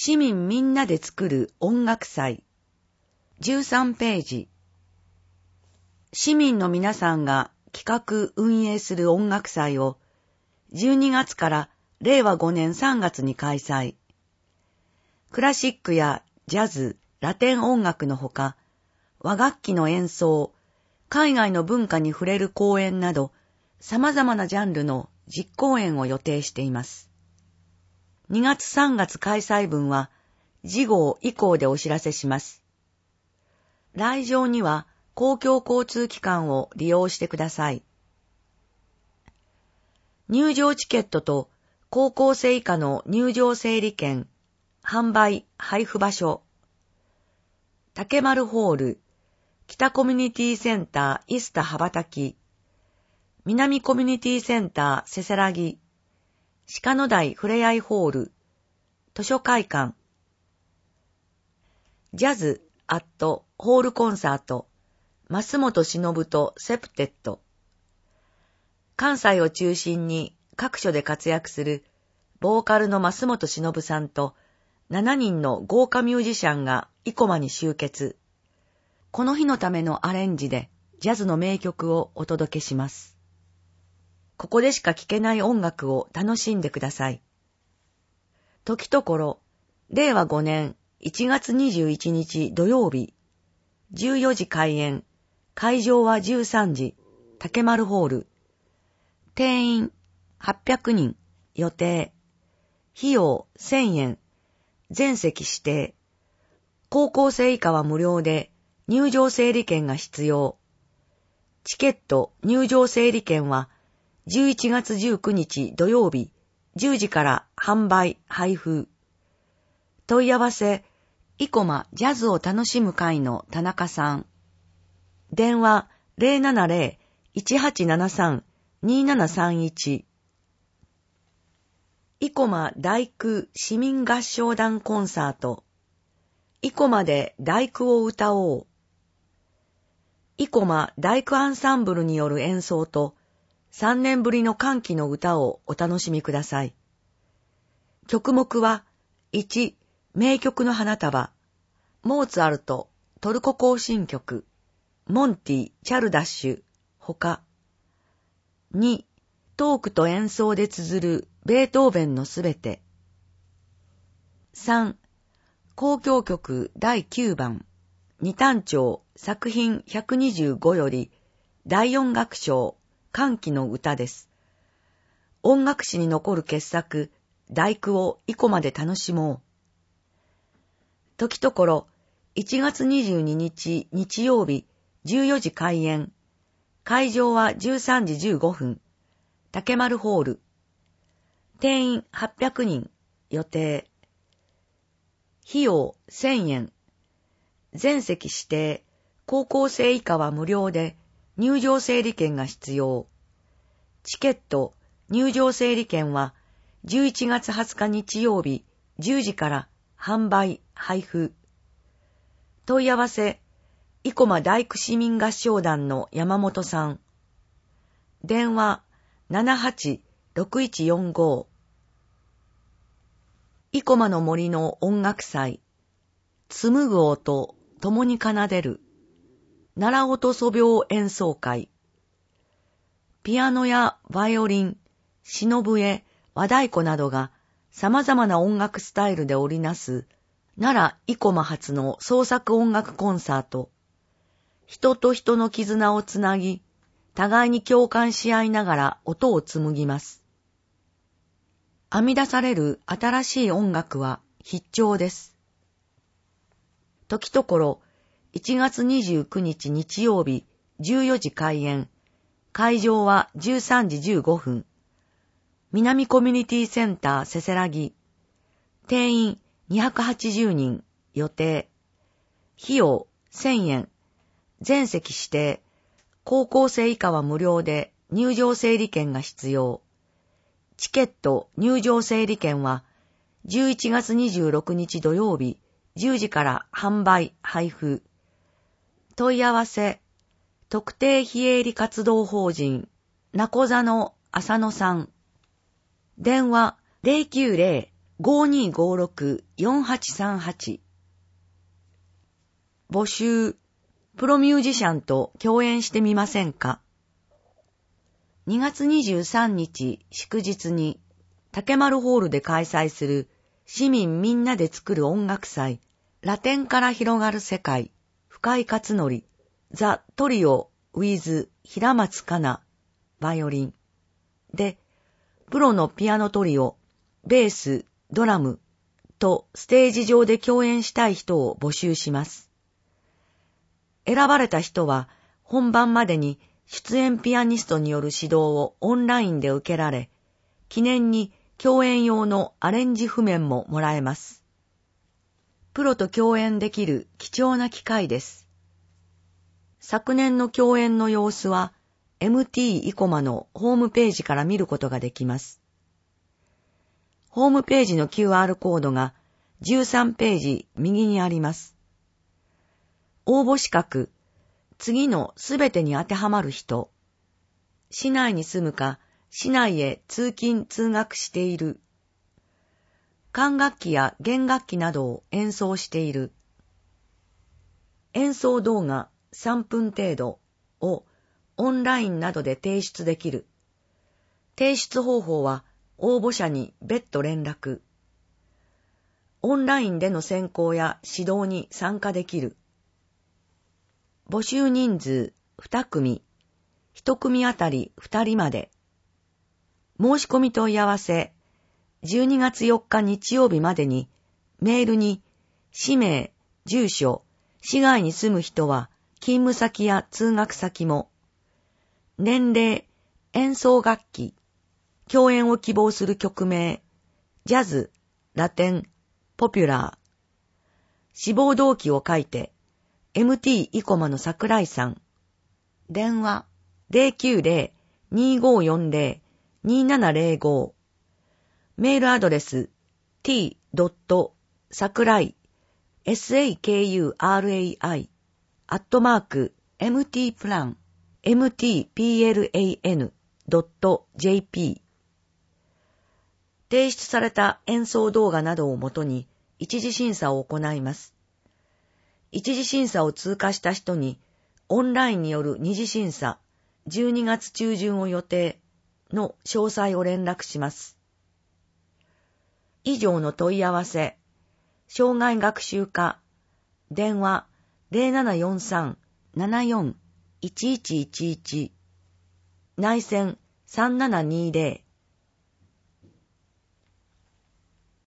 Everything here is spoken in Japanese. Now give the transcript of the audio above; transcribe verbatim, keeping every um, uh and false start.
市民みんなで作る音楽祭。じゅうさんページ。市民の皆さんが企画運営する音楽祭をじゅうにがつかられいわごねんさんがつに開催。クラシックやジャズ、ラテン音楽のほか、和楽器の演奏、海外の文化に触れる講演など、様々なジャンルの実講演を予定しています。にがつさんがつ開催分は、次号以降でお知らせします。来場には公共交通機関を利用してください。入場チケットと高校生以下の入場整理券、販売・配布場所。竹丸ホール、北コミュニティセンターイスタ羽ばたき、南コミュニティセンターせせらぎ、鹿野台ふれあいホール、図書会館。ジャズ・アット・ホールコンサート、増本忍とセプテッド。関西を中心に各所で活躍するボーカルの増本忍さんとしちにんの豪華ミュージシャンが生駒に集結。この日のためのアレンジでジャズの名曲をお届けします。ここでしか聴けない音楽を楽しんでください。時ところ、れいわごねんいちがつにじゅういちにち土曜日、じゅうよじ開演、会場はじゅうさんじ、竹丸ホール。定員はっぴゃくにん、予定。費用せんえん、全席指定。高校生以下は無料で、入場整理券が必要。チケット、入場整理券は、じゅういちがつじゅうくにち土曜日、じゅうじから販売・配布。問い合わせ、生駒ジャズを楽しむ会の田中さん。電話 ゼロななゼロ いちはちななさん にななさんいち。生駒第九市民合唱団コンサート。生駒で第九を歌おう。生駒第九アンサンブルによる演奏と、さんねんぶりの歓喜の歌をお楽しみください。曲目は、いち、名曲の花束、モーツァルト、トルコ行進曲、モンティ、チャルダッシュ、ほか。に、トークと演奏で綴るベートーベンのすべて。さん、交響曲だいきゅうばん、二単調作品ひゃくにじゅうごよりだいよん楽章、歓喜の歌です。音楽史に残る傑作、第九を生駒で楽しもう。時ところ、いちがつにじゅうににち日曜日、じゅうよじ開演。会場はじゅうさんじじゅうごふん。竹丸ホール。定員はっぴゃくにん。予定。費用せんえん。全席指定。高校生以下は無料で、入場整理券が必要。チケット、入場整理券は、じゅういちがつはつか日曜日、じゅうじから販売、配布。問い合わせ、生駒第九市民合唱団の山本さん。電話、ななはちろくいちよんご。生駒の森の音楽祭。紡ぐ音、共に奏でる。奈良音素描演奏会。ピアノやバイオリン、篠笛、和太鼓などが様々な音楽スタイルで織りなす奈良生駒発の創作音楽コンサート。人と人の絆をつなぎ、互いに共感し合いながら音を紡ぎます。編み出される新しい音楽は必聴です。時ところ、いちがつにじゅうくにち日曜日、じゅうよじ開演。会場はじゅうさんじじゅうごふん。南コミュニティセンターせせらぎ。定員にひゃくはちじゅうにん。予定。費用せんえん。全席指定。高校生以下は無料で入場整理券が必要。チケット、入場整理券はじゅういちがつにじゅうろくにち土曜日じゅうじから販売、配布。問い合わせ、特定非営利活動法人、なこざの浅野さん。電話 ゼロきゅうゼロごにーごろくよんはちさんはち。募集、プロミュージシャンと共演してみませんか？にがつにじゅうさんにち祝日に竹丸ホールで開催する市民みんなで作る音楽祭、ラテンから広がる世界、深井勝則、ザ・トリオ・ウィズ・平松かな、バイオリンで、プロのピアノトリオ、ベース、ドラムとステージ上で共演したい人を募集します。選ばれた人は本番までに出演ピアニストによる指導をオンラインで受けられ、記念に共演用のアレンジ譜面ももらえます。プロと共演できる貴重な機会です。昨年の共演の様子は エムティー イコマのホームページから見ることができます。ホームページの キューアール コードがじゅうさんページ右にあります。応募資格、次のすべてに当てはまる人、市内に住むか、市内へ通勤通学している、管楽器や弦楽器などを演奏している、演奏動画さんぷん程度をオンラインなどで提出できる。提出方法は応募者に別途連絡。オンラインでの選考や指導に参加できる。募集人数にくみ、いち組あたりふたりまで。申し込み問い合わせ、じゅうにがつよっか日曜日までに、メールに、氏名、住所、市外に住む人は、勤務先や通学先も、年齢、演奏楽器、共演を希望する曲名、ジャズ、ラテン、ポピュラー、志望動機を書いて、エムティー イコマの桜井さん。電話 ゼロきゅうゼロ にーごーよんゼロ にーななゼロご。メールアドレス ティー ドット サクライ サクライ アットマーク エムティープラン エムティープラン ドット ジェーピー。提出された演奏動画などをもとに一次審査を行います。一次審査を通過した人に、オンラインによる二次審査、じゅうにがつちゅうじゅんを予定の詳細を連絡します。以上の問い合わせ、障害学習課、電話 ゼロななよんさん ななよん いちいちいちいち、内線さんななにゼロ